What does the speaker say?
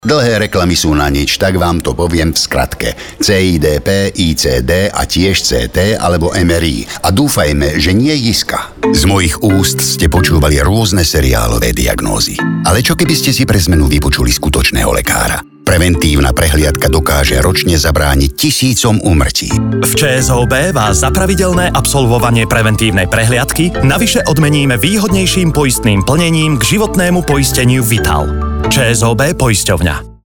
Dlhé reklamy sú na nič, tak vám to poviem v skratke. CIDP, ICD a tiež CT alebo MRI. A dúfajme, že nie jiska. Z mojich úst ste počúvali rôzne seriálové diagnózy. Ale čo keby ste si pre zmenu vypočuli skutočného lekára? Preventívna prehliadka dokáže ročne zabrániť 1000 úmrtí. V ČSOB vás za pravidelné absolvovanie preventívnej prehliadky navyše odmeníme výhodnejším poistným plnením k životnému poisteniu Vital. ČSOB poisťovňa.